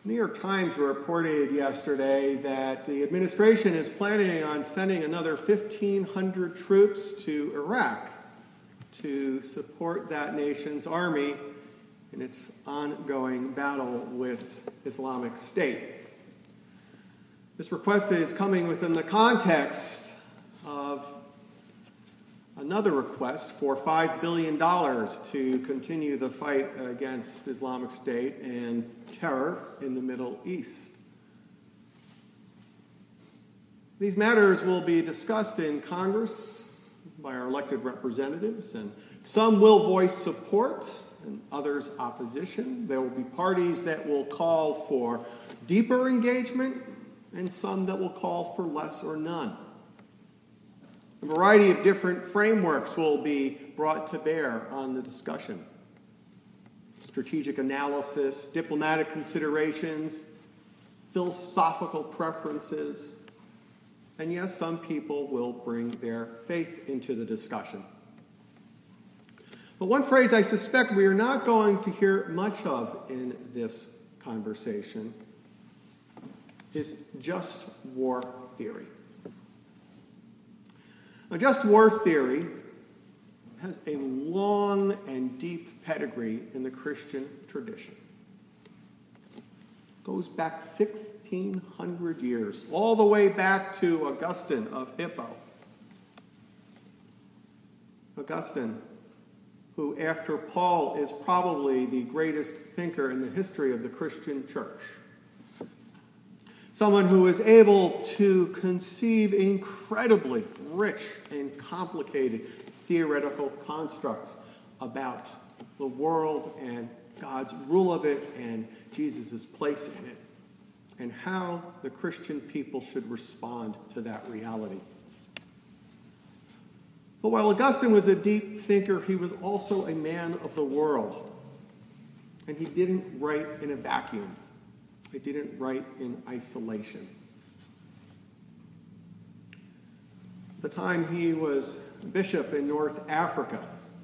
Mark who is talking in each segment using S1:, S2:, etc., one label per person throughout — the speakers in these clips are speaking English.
S1: New York Times reported yesterday that the administration is planning on sending another 1,500 troops to Iraq to support that nation's army in its ongoing battle with Islamic State. This request is coming within the context of another request for $5 billion to continue the fight against Islamic State and terror in the Middle East. These matters will be discussed in Congress by our elected representatives, and some will voice support and others opposition. There will be parties that will call for deeper engagement and some that will call for less or none. A variety of different frameworks will be brought to bear on the discussion. Strategic analysis, diplomatic considerations, philosophical preferences, and yes, some people will bring their faith into the discussion. But one phrase I suspect we are not going to hear much of in this conversation is just war theory. Now, just war theory has a long and deep pedigree in the Christian tradition. It goes back 1,600 years, all the way back to Augustine of Hippo. Augustine, who after Paul is probably the greatest thinker in the history of the Christian church. Someone who is able to conceive incredibly rich and complicated theoretical constructs about the world and God's rule of it and Jesus' place in it, and how the Christian people should respond to that reality. But while Augustine was a deep thinker, he was also a man of the world. And he didn't write in a vacuum. He didn't write in isolation. At the time he was bishop in North Africa,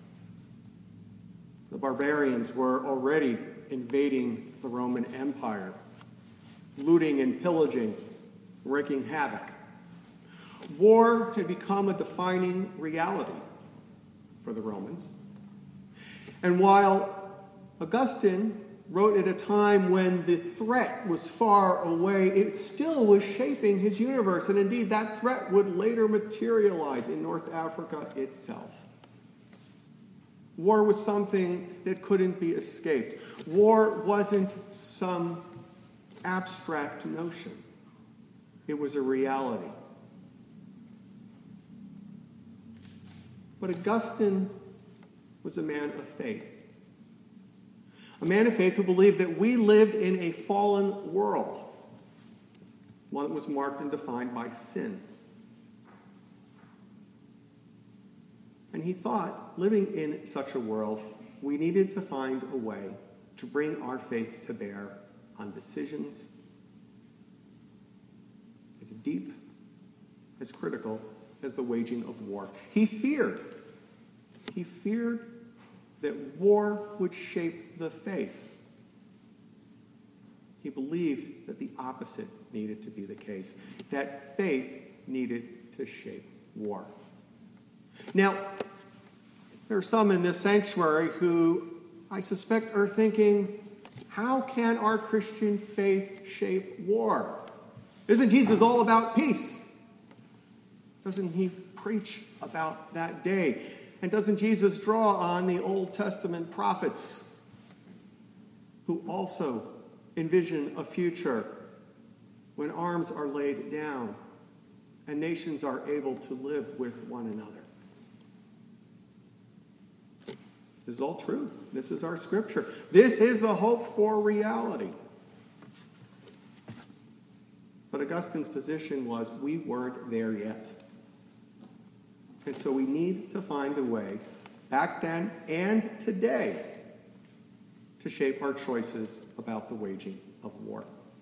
S1: the barbarians were already invading the Roman Empire, looting and pillaging, wreaking havoc. War had become a defining reality for the Romans. And while Augustine wrote at a time when the threat was far away, it still was shaping his universe. And indeed, that threat would later materialize in North Africa itself. War was something that couldn't be escaped. War wasn't some abstract notion. It was a reality. But Augustine was a man of faith. A man of faith who believed that we lived in a fallen world, one that was marked and defined by sin. And he thought, living in such a world, we needed to find a way to bring our faith to bear on decisions as deep, as critical as the waging of war. He feared that war would shape the faith. He believed that the opposite needed to be the case, that faith needed to shape war. Now, there are some in this sanctuary who I suspect are thinking, how can our Christian faith shape war? Isn't Jesus all about peace? Doesn't he preach about that day? And doesn't Jesus draw on the Old Testament prophets who also envision a future when arms are laid down and nations are able to live with one another? This is all true. This is our scripture. This is the hope for reality. But Augustine's position was, we weren't there yet. And so we need to find a way, back then and today, to shape our choices about the waging of war.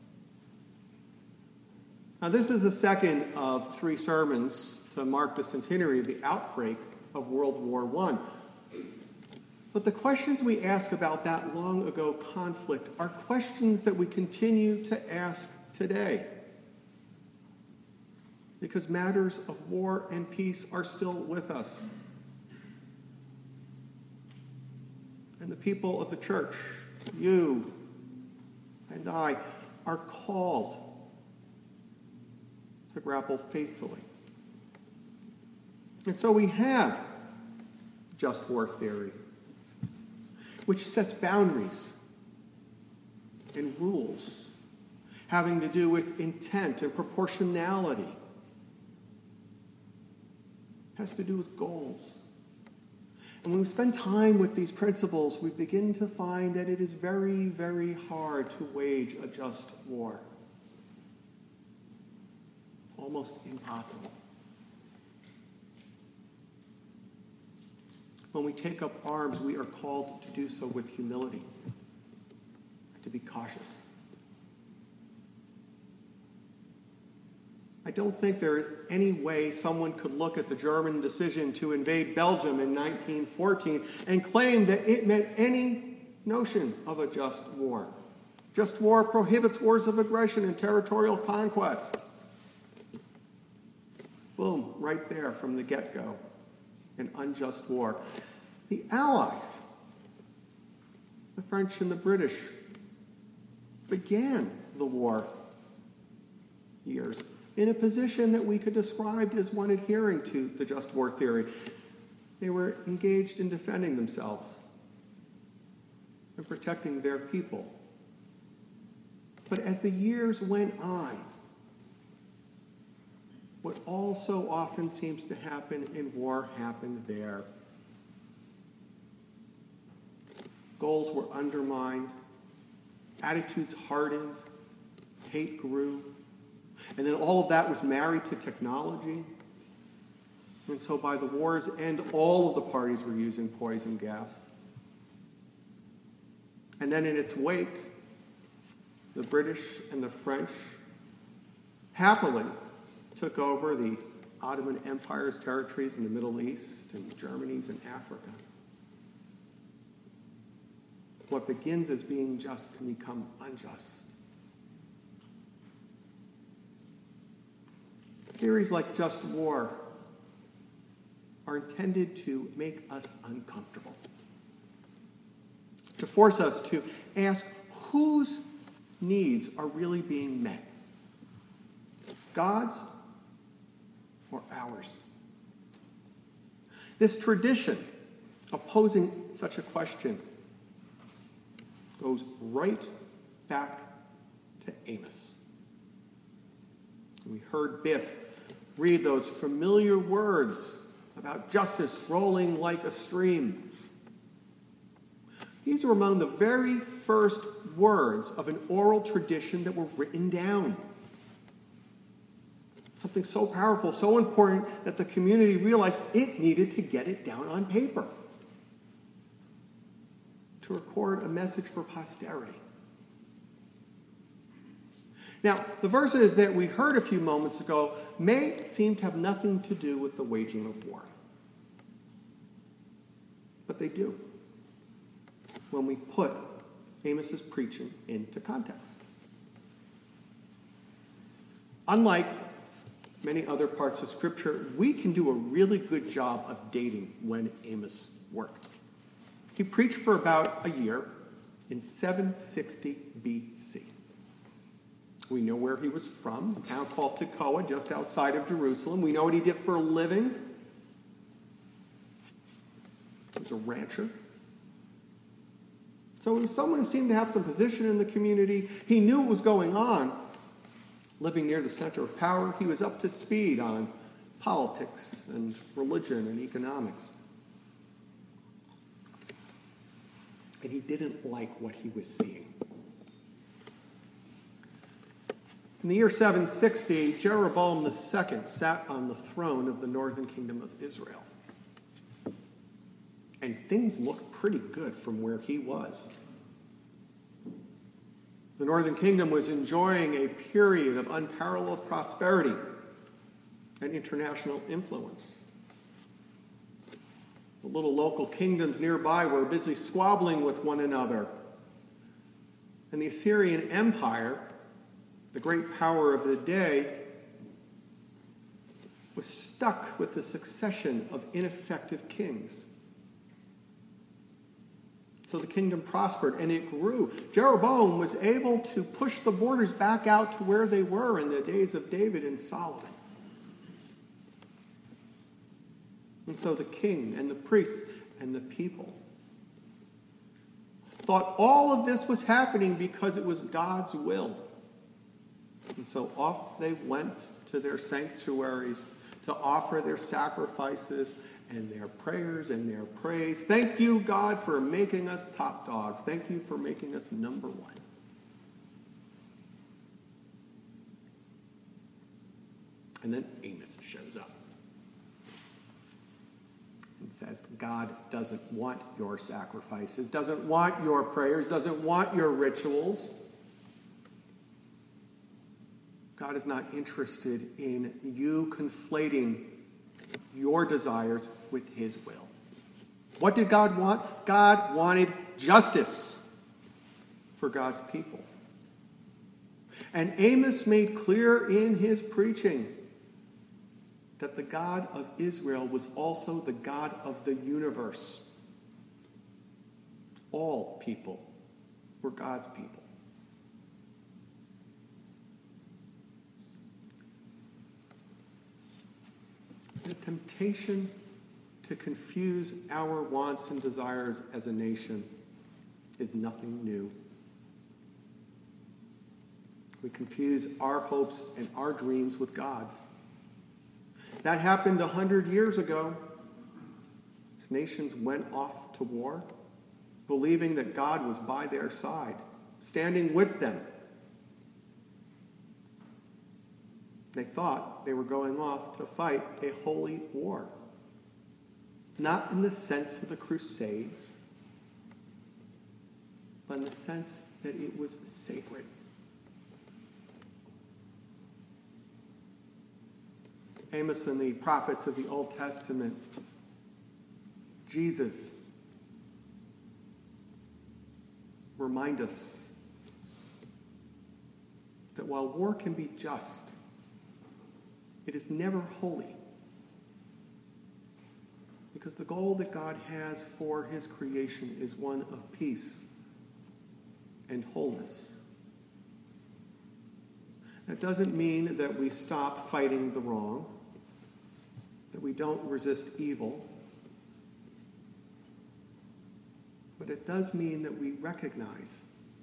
S1: Now, this is the second of 3 sermons to mark the centenary of the outbreak of World War I. But the questions we ask about that long ago conflict are questions that we continue to ask today. Because matters of war and peace are still with us. And the people of the church, you and I, are called to grapple faithfully. And so we have just war theory, which sets boundaries and rules having to do with intent and proportionality. Has to do with goals. And when we spend time with these principles, we begin to find that it is very, very hard to wage a just war. Almost impossible. When we take up arms, we are called to do so with humility, to be cautious. I don't think there is any way someone could look at the German decision to invade Belgium in 1914 and claim that it meant any notion of a just war. Just war prohibits wars of aggression and territorial conquest. Boom, right there from the get-go. An unjust war. The Allies, the French and the British, began the war years in a position that we could describe as one adhering to the just war theory. They were engaged in defending themselves and protecting their people. But as the years went on, what all so often seems to happen in war happened there. Goals were undermined, attitudes hardened, hate grew, and then all of that was married to technology. And so by the war's end, all of the parties were using poison gas. And then in its wake, the British and the French happily took over the Ottoman Empire's territories in the Middle East and Germany's in Africa. What begins as being just can become unjust. Theories like just war are intended to make us uncomfortable, to force us to ask whose needs are really being met, God's or ours. This tradition of posing such a question goes right back to Amos. We heard Biff read those familiar words about justice rolling like a stream. These are among the very first words of an oral tradition that were written down. Something so powerful, so important, that the community realized it needed to get it down on paper to record a message for posterity. Now, the verses that we heard a few moments ago may seem to have nothing to do with the waging of war. But they do, when we put Amos's preaching into context. Unlike many other parts of Scripture, we can do a really good job of dating when Amos worked. He preached for about a year in 760 BC. We know where he was from, a town called Tekoa, just outside of Jerusalem. We know what he did for a living. He was a rancher. So he was someone who seemed to have some position in the community. He knew what was going on. Living near the center of power, he was up to speed on politics and religion and economics. And he didn't like what he was seeing. In the year 760, Jeroboam II sat on the throne of the northern kingdom of Israel. And things looked pretty good from where he was. The northern kingdom was enjoying a period of unparalleled prosperity and international influence. The little local kingdoms nearby were busy squabbling with one another. And the Assyrian Empire, the great power of the day, was stuck with a succession of ineffective kings. So the kingdom prospered and it grew. Jeroboam was able to push the borders back out to where they were in the days of David and Solomon. And so the king and the priests and the people thought all of this was happening because it was God's will. And so off they went to their sanctuaries to offer their sacrifices and their prayers and their praise. Thank you, God, for making us top dogs. Thank you for making us number one. And then Amos shows up and says, God doesn't want your sacrifices, doesn't want your prayers, doesn't want your rituals. God is not interested in you conflating your desires with his will. What did God want? God wanted justice for God's people. And Amos made clear in his preaching that the God of Israel was also the God of the universe. All people were God's people. The temptation to confuse our wants and desires as a nation is nothing new. We confuse our hopes and our dreams with God's. That happened 100 years ago. As nations went off to war, believing that God was by their side, standing with them. They thought they were going off to fight a holy war. Not in the sense of the Crusades, but in the sense that it was sacred. Amos and the prophets of the Old Testament, Jesus, remind us that while war can be just, it is never holy. Because the goal that God has for his creation is one of peace and wholeness. That doesn't mean that we stop fighting the wrong, that we don't resist evil. But it does mean that we recognize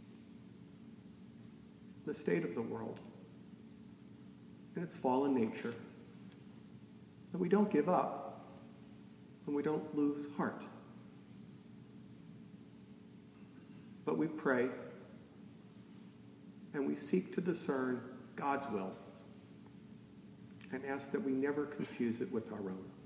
S1: the state of the world and its fallen nature, that we don't give up and we don't lose heart. But we pray and we seek to discern God's will and ask that we never confuse it with our own.